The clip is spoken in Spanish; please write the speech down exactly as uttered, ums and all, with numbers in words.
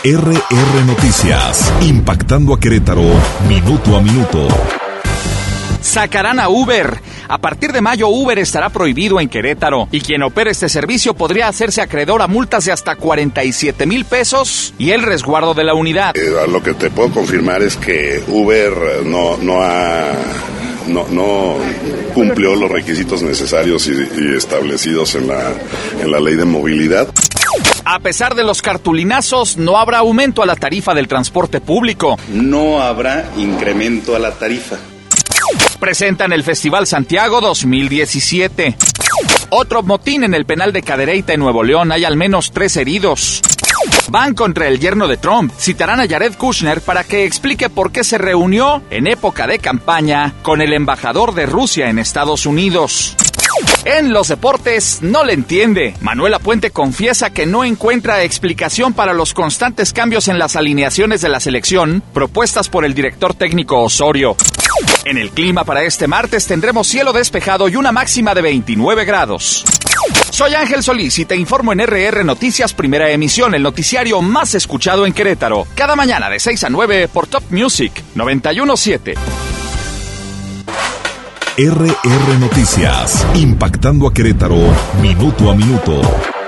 R R Noticias, impactando a Querétaro, minuto a minuto. Sacarán a Uber. A partir de mayo, Uber estará prohibido en Querétaro y quien opere este servicio podría hacerse acreedor a multas de hasta cuarenta y siete mil pesos y el resguardo de la unidad. Eh, lo que te puedo confirmar es que Uber no, no ha... No, no cumplió los requisitos necesarios y, y establecidos en la, en la ley de movilidad. A pesar de los cartulinazos, no habrá aumento a la tarifa del transporte público. No habrá incremento a la tarifa. Presentan el Festival Santiago dos mil diecisiete. Otro motín en el penal de Cadereyta en Nuevo León. Hay al menos tres heridos. Van contra el yerno de Trump. Citarán a Jared Kushner para que explique por qué se reunió en época de campaña con el embajador de Rusia en Estados Unidos. En los deportes, no le entiende. Manuel Apuente confiesa que no encuentra explicación para los constantes cambios en las alineaciones de la selección propuestas por el director técnico Osorio. En el clima para este martes tendremos cielo despejado y una máxima de veintinueve grados. Soy Ángel Solís y te informo en R R Noticias, primera emisión, el noticiario más escuchado en Querétaro. Cada mañana de seis a nueve por Top Music noventa y uno punto siete. R R Noticias, impactando a Querétaro, minuto a minuto.